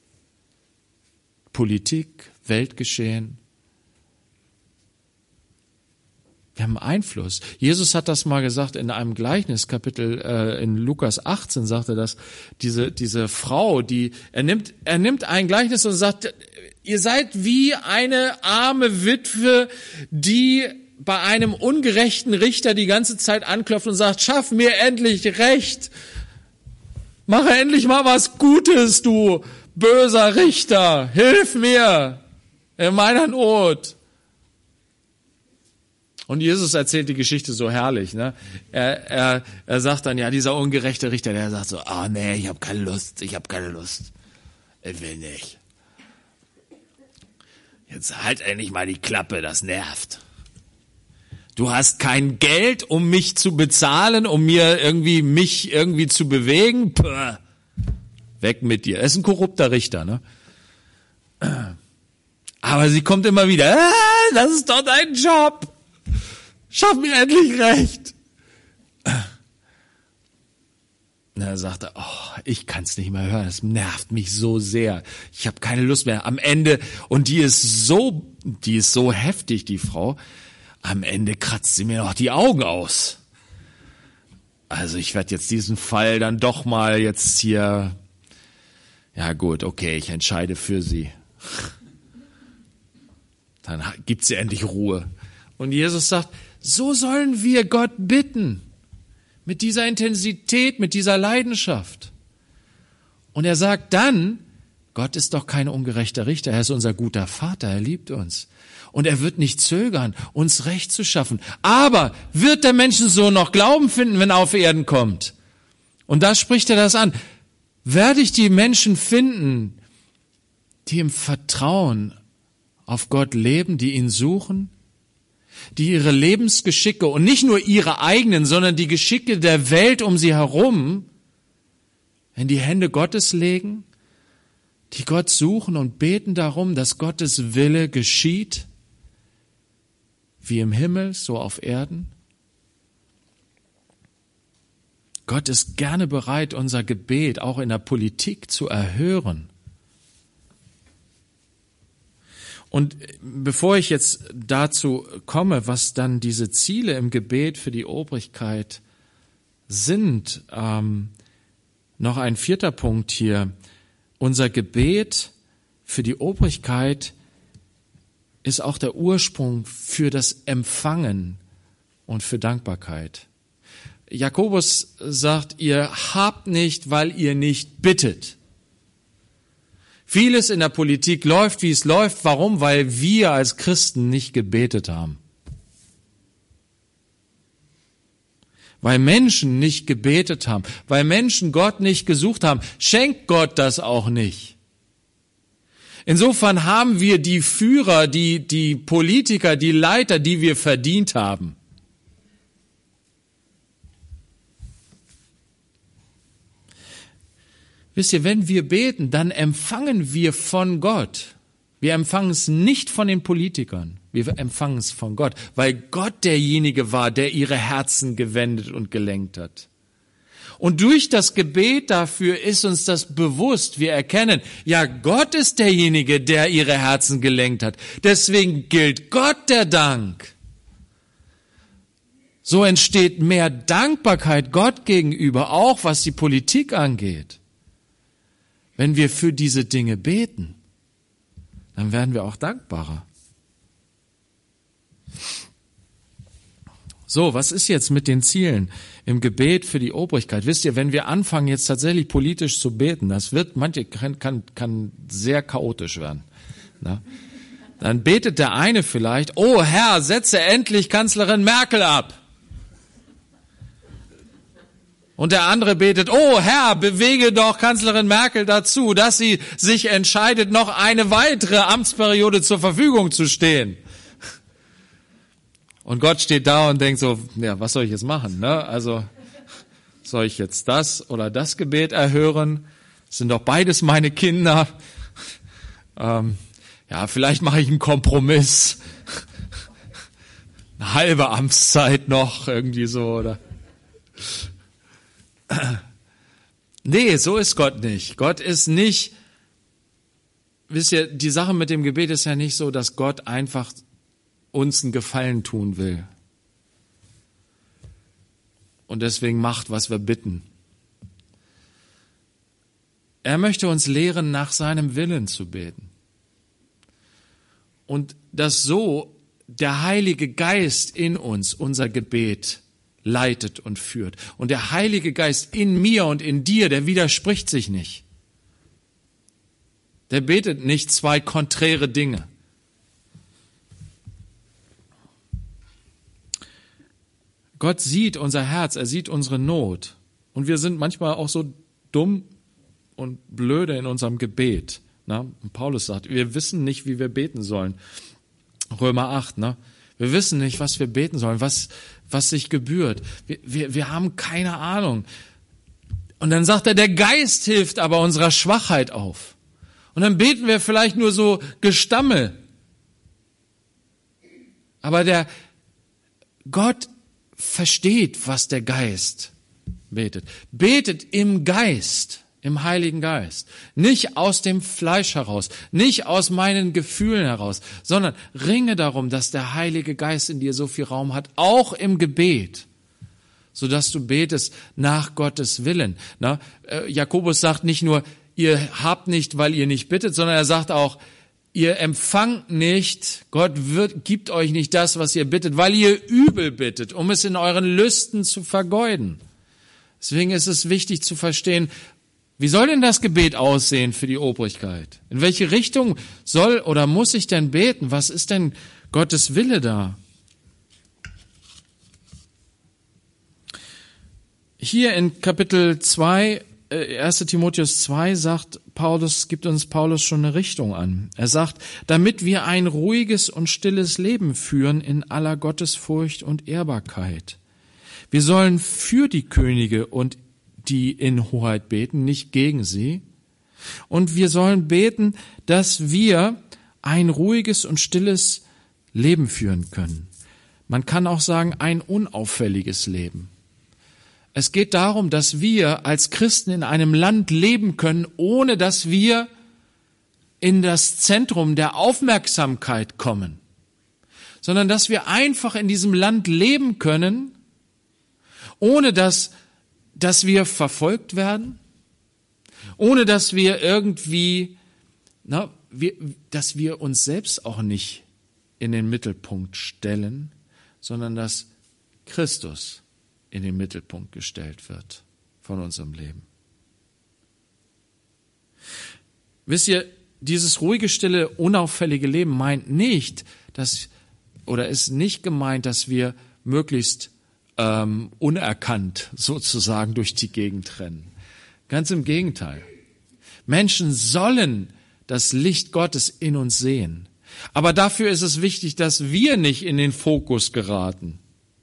Politik, Weltgeschehen. Wir haben Einfluss. Jesus hat das mal gesagt in einem Gleichnis, Kapitel äh, in Lukas achtzehn sagte das, diese diese Frau, die er nimmt er nimmt ein Gleichnis und sagt, ihr seid wie eine arme Witwe, die bei einem ungerechten Richter die ganze Zeit anklopft und sagt, schaff mir endlich Recht. Mache endlich mal was Gutes, du böser Richter. Hilf mir in meiner Not. Und Jesus erzählt die Geschichte so herrlich. Ne? Er, er, er sagt dann, ja, dieser ungerechte Richter, der sagt so, ah oh, nee, ich habe keine Lust, ich habe keine Lust. Ich will nicht. Jetzt halt endlich mal die Klappe, das nervt. Du hast kein Geld, um mich zu bezahlen, um mir irgendwie mich irgendwie zu bewegen. Puh. Weg mit dir. Er ist ein korrupter Richter, ne? Aber sie kommt immer wieder. Ah, das ist doch dein Job. Schaff mir endlich Recht. Na, er sagte, oh, ich kann's nicht mehr hören. Es nervt mich so sehr. Ich habe keine Lust mehr. Am Ende, und die ist so, die ist so heftig, die Frau. Am Ende kratzt sie mir noch die Augen aus. Also ich werde jetzt diesen Fall dann doch mal jetzt hier, ja gut, okay, ich entscheide für sie. Dann gibt sie endlich Ruhe. Und Jesus sagt, so sollen wir Gott bitten. Mit dieser Intensität, mit dieser Leidenschaft. Und er sagt dann, Gott ist doch kein ungerechter Richter, er ist unser guter Vater, er liebt uns. Und er wird nicht zögern, uns Recht zu schaffen. Aber wird der Menschensohn noch Glauben finden, wenn er auf Erden kommt? Und da spricht er das an. Werde ich die Menschen finden, die im Vertrauen auf Gott leben, die ihn suchen, die ihre Lebensgeschicke und nicht nur ihre eigenen, sondern die Geschicke der Welt um sie herum in die Hände Gottes legen, die Gott suchen und beten darum, dass Gottes Wille geschieht, wie im Himmel, so auf Erden. Gott ist gerne bereit, unser Gebet auch in der Politik zu erhören. Und bevor ich jetzt dazu komme, was dann diese Ziele im Gebet für die Obrigkeit sind, ähm, noch ein vierter Punkt hier. Unser Gebet für die Obrigkeit ist auch der Ursprung für das Empfangen und für Dankbarkeit. Jakobus sagt, ihr habt nicht, weil ihr nicht bittet. Vieles in der Politik läuft, wie es läuft. Warum? Weil wir als Christen nicht gebetet haben. Weil Menschen nicht gebetet haben. Weil Menschen Gott nicht gesucht haben. Schenkt Gott das auch nicht. Insofern haben wir die Führer, die, die Politiker, die Leiter, die wir verdient haben. Wisst ihr, wenn wir beten, dann empfangen wir von Gott. Wir empfangen es nicht von den Politikern. Wir empfangen es von Gott, weil Gott derjenige war, der ihre Herzen gewendet und gelenkt hat. Und durch das Gebet dafür ist uns das bewusst. Wir erkennen, ja, Gott ist derjenige, der ihre Herzen gelenkt hat. Deswegen gilt Gott der Dank. So entsteht mehr Dankbarkeit Gott gegenüber, auch was die Politik angeht. Wenn wir für diese Dinge beten, dann werden wir auch dankbarer. So, was ist jetzt mit den Zielen im Gebet für die Obrigkeit? Wisst ihr, wenn wir anfangen, jetzt tatsächlich politisch zu beten, das wird, manche kann, kann, kann sehr chaotisch werden. Na? Dann betet der eine vielleicht, oh Herr, setze endlich Kanzlerin Merkel ab. Und der andere betet, oh Herr, bewege doch Kanzlerin Merkel dazu, dass sie sich entscheidet, noch eine weitere Amtsperiode zur Verfügung zu stehen. Und Gott steht da und denkt so, ja, was soll ich jetzt machen, ne? Also, soll ich jetzt das oder das Gebet erhören? Das sind doch beides meine Kinder. Ähm, ja, vielleicht mache ich einen Kompromiss. Eine halbe Amtszeit noch, irgendwie so, oder? Nee, so ist Gott nicht. Gott ist nicht, wisst ihr, die Sache mit dem Gebet ist ja nicht so, dass Gott einfach uns einen Gefallen tun will. Und deswegen macht, was wir bitten. Er möchte uns lehren, nach seinem Willen zu beten. Und dass so der Heilige Geist in uns unser Gebet leitet und führt. Und der Heilige Geist in mir und in dir, der widerspricht sich nicht. Der betet nicht zwei konträre Dinge. Gott sieht unser Herz, er sieht unsere Not. Und wir sind manchmal auch so dumm und blöde in unserem Gebet. Na? Und Paulus sagt, wir wissen nicht, wie wir beten sollen. Römer acht, ne? Wir wissen nicht, was wir beten sollen, was, was sich gebührt. Wir, wir, wir haben keine Ahnung. Und dann sagt er, der Geist hilft aber unserer Schwachheit auf. Und dann beten wir vielleicht nur so Gestammel. Aber der Gott versteht, was der Geist betet. Betet im Geist, im Heiligen Geist. Nicht aus dem Fleisch heraus, nicht aus meinen Gefühlen heraus, sondern ringe darum, dass der Heilige Geist in dir so viel Raum hat, auch im Gebet, sodass du betest nach Gottes Willen. Na, äh, Jakobus sagt nicht nur, ihr habt nicht, weil ihr nicht bittet, sondern er sagt auch, ihr empfangt nicht, Gott wird, gibt euch nicht das, was ihr bittet, weil ihr übel bittet, um es in euren Lüsten zu vergeuden. Deswegen ist es wichtig zu verstehen, wie soll denn das Gebet aussehen für die Obrigkeit? In welche Richtung soll oder muss ich denn beten? Was ist denn Gottes Wille da? Hier in Kapitel zwei, erster Timotheus zwei sagt Paulus, gibt uns Paulus schon eine Richtung an. Er sagt, damit wir ein ruhiges und stilles Leben führen in aller Gottesfurcht und Ehrbarkeit. Wir sollen für die Könige und die in Hoheit beten, nicht gegen sie. Und wir sollen beten, dass wir ein ruhiges und stilles Leben führen können. Man kann auch sagen, ein unauffälliges Leben. Es geht darum, dass wir als Christen in einem Land leben können, ohne dass wir in das Zentrum der Aufmerksamkeit kommen, sondern dass wir einfach in diesem Land leben können, ohne dass, dass wir verfolgt werden, ohne dass wir irgendwie, na, wir, dass wir uns selbst auch nicht in den Mittelpunkt stellen, sondern dass Christus in den Mittelpunkt gestellt wird von unserem Leben. Wisst ihr, dieses ruhige, stille, unauffällige Leben meint nicht, dass, oder ist nicht gemeint, dass wir möglichst ähm, unerkannt sozusagen durch die Gegend rennen. Ganz im Gegenteil. Menschen sollen das Licht Gottes in uns sehen. Aber dafür ist es wichtig, dass wir nicht in den Fokus geraten.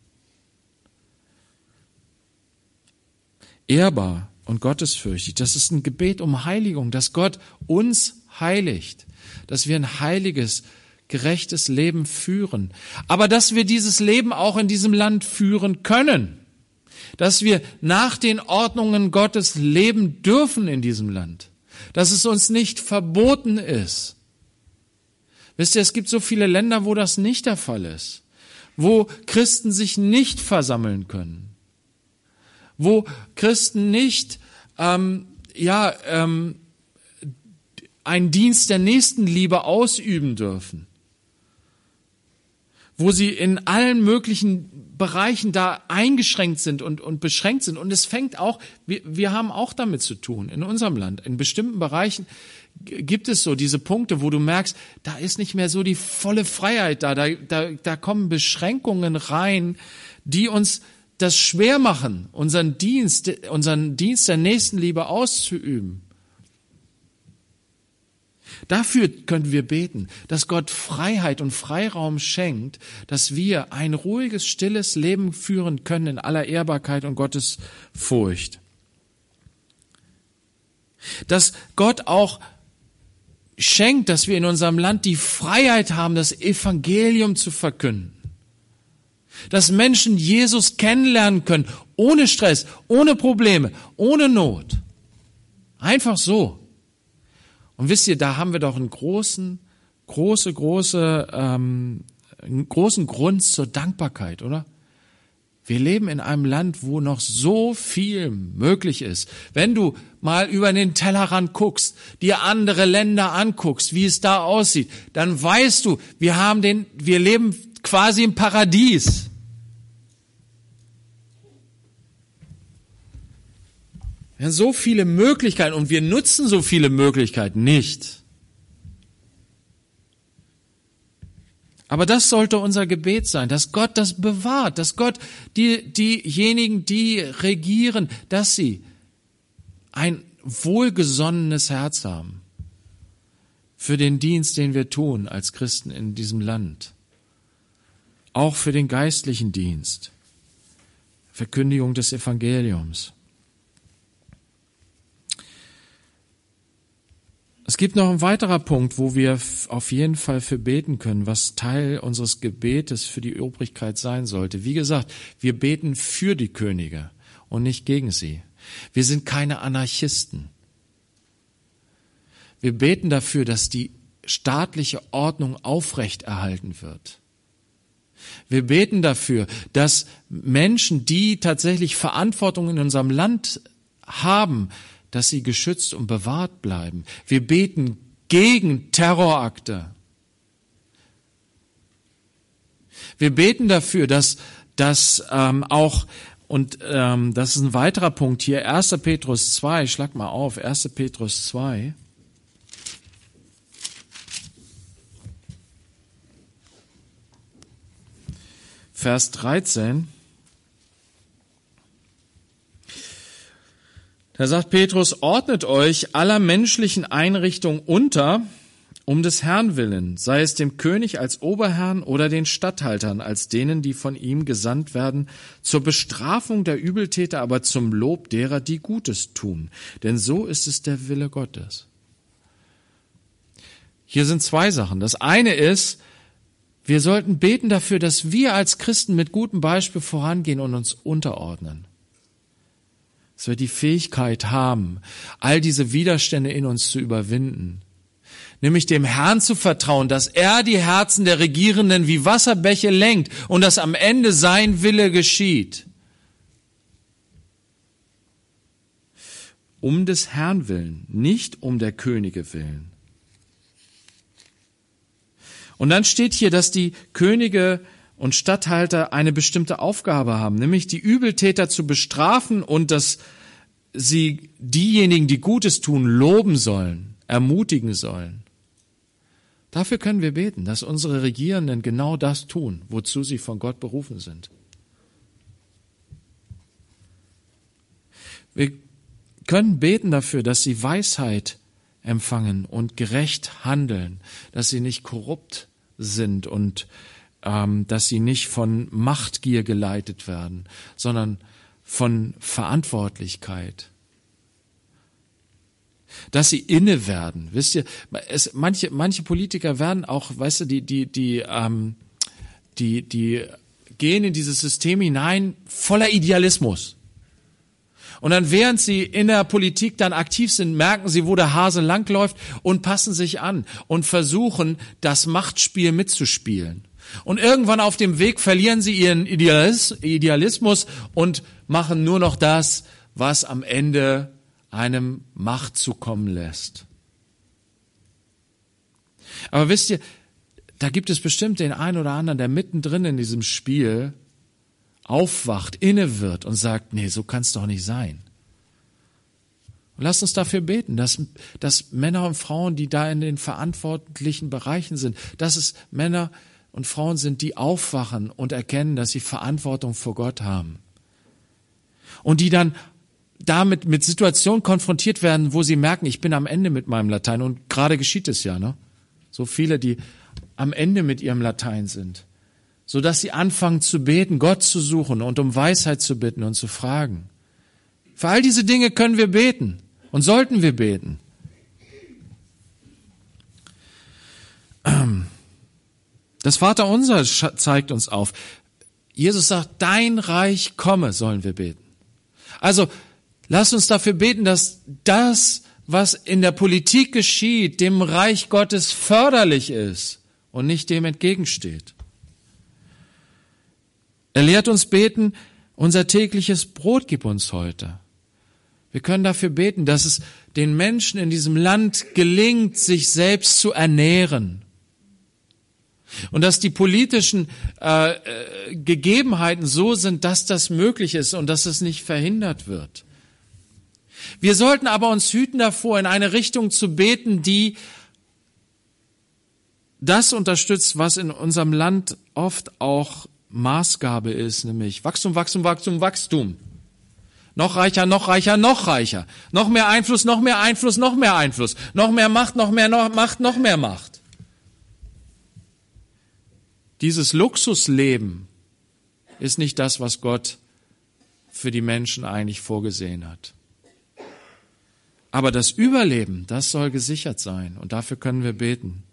Ehrbar und gottesfürchtig, das ist ein Gebet um Heiligung, dass Gott uns heiligt, dass wir ein heiliges, gerechtes Leben führen, aber dass wir dieses Leben auch in diesem Land führen können, dass wir nach den Ordnungen Gottes leben dürfen in diesem Land, dass es uns nicht verboten ist. Wisst ihr, es gibt so viele Länder, wo das nicht der Fall ist, wo Christen sich nicht versammeln können, wo Christen nicht ähm, ja ähm, einen Dienst der Nächstenliebe ausüben dürfen, wo sie in allen möglichen Bereichen da eingeschränkt sind und, und beschränkt sind. Und es fängt auch, wir, wir haben auch damit zu tun in unserem Land. In bestimmten Bereichen gibt es so diese Punkte, wo du merkst, da ist nicht mehr so die volle Freiheit da, da, da, da kommen Beschränkungen rein, die uns das schwer machen, unseren Dienst, unseren Dienst der Nächstenliebe auszuüben. Dafür können wir beten, dass Gott Freiheit und Freiraum schenkt, dass wir ein ruhiges, stilles Leben führen können in aller Ehrbarkeit und Gottes Furcht. Dass Gott auch schenkt, dass wir in unserem Land die Freiheit haben, das Evangelium zu verkünden. Dass Menschen Jesus kennenlernen können, ohne Stress, ohne Probleme, ohne Not. Einfach so. Und wisst ihr, da haben wir doch einen großen, große, große, ähm, einen großen Grund zur Dankbarkeit, oder? Wir leben in einem Land, wo noch so viel möglich ist. Wenn du mal über den Tellerrand guckst, dir andere Länder anguckst, wie es da aussieht, dann weißt du, wir haben den, wir leben quasi im Paradies. Wir haben so viele Möglichkeiten und wir nutzen so viele Möglichkeiten nicht. Aber das sollte unser Gebet sein, dass Gott das bewahrt, dass Gott die, diejenigen, die regieren, dass sie ein wohlgesonnenes Herz haben für den Dienst, den wir tun als Christen in diesem Land. Auch für den geistlichen Dienst, Verkündigung des Evangeliums. Es gibt noch ein weiterer Punkt, wo wir auf jeden Fall für beten können, was Teil unseres Gebetes für die Obrigkeit sein sollte. Wie gesagt, wir beten für die Könige und nicht gegen sie. Wir sind keine Anarchisten. Wir beten dafür, dass die staatliche Ordnung aufrechterhalten wird. Wir beten dafür, dass Menschen, die tatsächlich Verantwortung in unserem Land haben, dass sie geschützt und bewahrt bleiben. Wir beten gegen Terrorakte. Wir beten dafür, dass, dass ähm, auch, und ähm, das ist ein weiterer Punkt hier, erster Petrus zwei, schlag mal auf, erster Petrus zwei. Vers dreizehn. Da sagt Petrus, ordnet euch aller menschlichen Einrichtungen unter, um des Herrn willen, sei es dem König als Oberherrn oder den Statthaltern als denen, die von ihm gesandt werden, zur Bestrafung der Übeltäter, aber zum Lob derer, die Gutes tun. Denn so ist es der Wille Gottes. Hier sind zwei Sachen. Das eine ist, wir sollten beten dafür, dass wir als Christen mit gutem Beispiel vorangehen und uns unterordnen. Dass wir die Fähigkeit haben, all diese Widerstände in uns zu überwinden. Nämlich dem Herrn zu vertrauen, dass er die Herzen der Regierenden wie Wasserbäche lenkt und dass am Ende sein Wille geschieht. Um des Herrn willen, nicht um der Könige willen. Und dann steht hier, dass die Könige und Statthalter eine bestimmte Aufgabe haben, nämlich die Übeltäter zu bestrafen und dass sie diejenigen, die Gutes tun, loben sollen, ermutigen sollen. Dafür können wir beten, dass unsere Regierenden genau das tun, wozu sie von Gott berufen sind. Wir können beten dafür, dass sie Weisheit empfangen und gerecht handeln, dass sie nicht korrupt sind und ähm, dass sie nicht von Machtgier geleitet werden, sondern von Verantwortlichkeit. Dass sie inne werden. Wisst ihr, es, manche, manche Politiker werden auch, weißt du, die, die, die, ähm, die, die gehen in dieses System hinein voller Idealismus. Und dann, während sie in der Politik dann aktiv sind, merken sie, wo der Hase langläuft und passen sich an und versuchen, das Machtspiel mitzuspielen. Und irgendwann auf dem Weg verlieren sie ihren Idealismus und machen nur noch das, was am Ende einem Macht zukommen lässt. Aber wisst ihr, da gibt es bestimmt den einen oder anderen, der mittendrin in diesem Spiel aufwacht, inne wird und sagt, nee, so kann es doch nicht sein. Und lasst uns dafür beten, dass, dass Männer und Frauen, die da in den verantwortlichen Bereichen sind, dass es Männer und Frauen sind, die aufwachen und erkennen, dass sie Verantwortung vor Gott haben. Und die dann damit mit Situationen konfrontiert werden, wo sie merken, ich bin am Ende mit meinem Latein. Und gerade geschieht es ja, ne? So viele, die am Ende mit ihrem Latein sind. Sodass sie anfangen zu beten, Gott zu suchen und um Weisheit zu bitten und zu fragen. Für all diese Dinge können wir beten und sollten wir beten. Das Vaterunser zeigt uns auf. Jesus sagt, dein Reich komme, sollen wir beten. Also, lasst uns dafür beten, dass das, was in der Politik geschieht, dem Reich Gottes förderlich ist und nicht dem entgegensteht. Er lehrt uns beten, unser tägliches Brot gib uns heute. Wir können dafür beten, dass es den Menschen in diesem Land gelingt, sich selbst zu ernähren. Und dass die politischen äh, äh, Gegebenheiten so sind, dass das möglich ist und dass es nicht verhindert wird. Wir sollten aber uns hüten davor, in eine Richtung zu beten, die das unterstützt, was in unserem Land oft auch Maßgabe ist, nämlich Wachstum, Wachstum, Wachstum, Wachstum. Noch reicher, noch reicher, noch reicher. Noch mehr Einfluss, noch mehr Einfluss, noch mehr Einfluss. Noch mehr Macht, noch mehr Macht, noch mehr Macht. Dieses Luxusleben ist nicht das, was Gott für die Menschen eigentlich vorgesehen hat. Aber das Überleben, das soll gesichert sein und dafür können wir beten.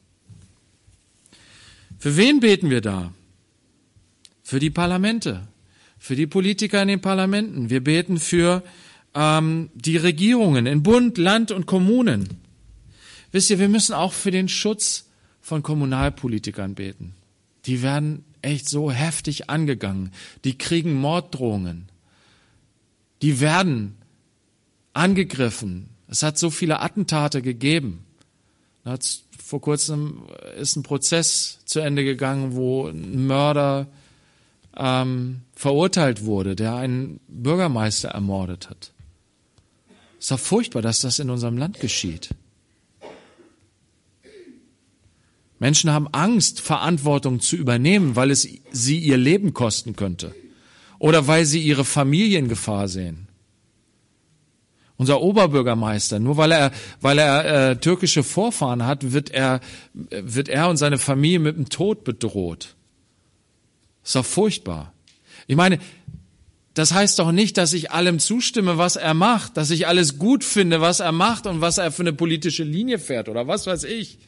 Für wen beten wir da? Für die Parlamente, für die Politiker in den Parlamenten. Wir beten für ähm, die Regierungen in Bund, Land und Kommunen. Wisst ihr, wir müssen auch für den Schutz von Kommunalpolitikern beten. Die werden echt so heftig angegangen. Die kriegen Morddrohungen. Die werden angegriffen. Es hat so viele Attentate gegeben. Vor kurzem ist ein Prozess zu Ende gegangen, wo ein Mörder ähm, verurteilt wurde, der einen Bürgermeister ermordet hat. Es ist doch furchtbar, dass das in unserem Land geschieht. Menschen haben Angst, Verantwortung zu übernehmen, weil es sie ihr Leben kosten könnte oder weil sie ihre Familie in Gefahr sehen. Unser Oberbürgermeister, nur weil er, weil er äh, türkische Vorfahren hat, wird er, wird er und seine Familie mit dem Tod bedroht. Ist doch furchtbar. Ich meine, das heißt doch nicht, dass ich allem zustimme, was er macht, dass ich alles gut finde, was er macht und was er für eine politische Linie fährt oder was weiß ich.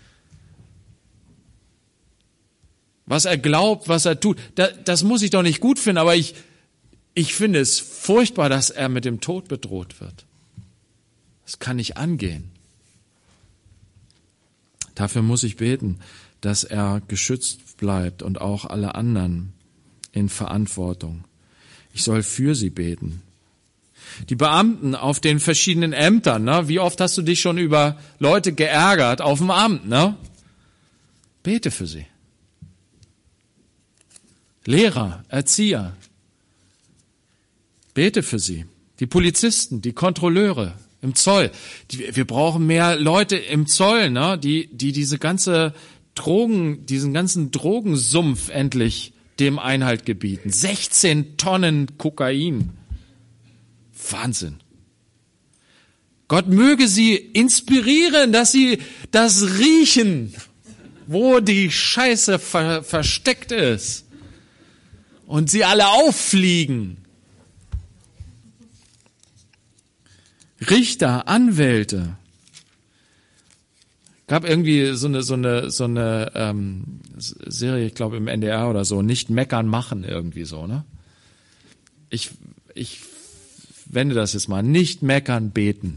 Was er glaubt, was er tut, das, das muss ich doch nicht gut finden, aber ich, ich finde es furchtbar, dass er mit dem Tod bedroht wird. Das kann nicht angehen. Dafür muss ich beten, dass er geschützt bleibt und auch alle anderen in Verantwortung. Ich soll für sie beten. Die Beamten auf den verschiedenen Ämtern, ne? Wie oft hast du dich schon über Leute geärgert auf dem Amt, ne? Bete für sie. Lehrer, Erzieher, bete für sie. Die Polizisten, die Kontrolleure im Zoll. Die, wir brauchen mehr Leute im Zoll, ne, die, die diese ganze Drogen, diesen ganzen Drogensumpf endlich dem Einhalt gebieten. sechzehn Tonnen Kokain. Wahnsinn. Gott möge sie inspirieren, dass sie das riechen, wo die Scheiße ver- versteckt ist. Und sie alle auffliegen. Richter, Anwälte. Gab irgendwie so eine so eine so eine ähm, Serie, ich glaube im N D R oder so, nicht meckern machen irgendwie so, ne? Ich ich wende das jetzt mal, nicht meckern, beten.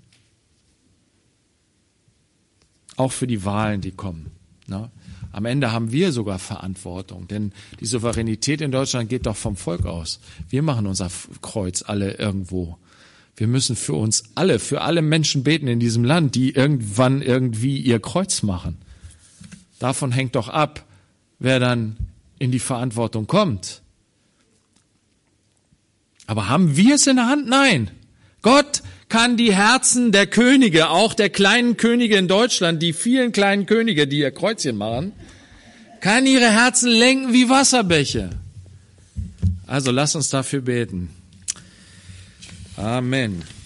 Auch für die Wahlen, die kommen, ne? Am Ende haben wir sogar Verantwortung, denn die Souveränität in Deutschland geht doch vom Volk aus. Wir machen unser Kreuz alle irgendwo. Wir müssen für uns alle, für alle Menschen beten in diesem Land, die irgendwann irgendwie ihr Kreuz machen. Davon hängt doch ab, wer dann in die Verantwortung kommt. Aber haben wir es in der Hand? Nein. Gott kann die Herzen der Könige, auch der kleinen Könige in Deutschland, die vielen kleinen Könige, die ihr Kreuzchen machen, kann ihre Herzen lenken wie Wasserbäche. Also lasst uns dafür beten. Amen.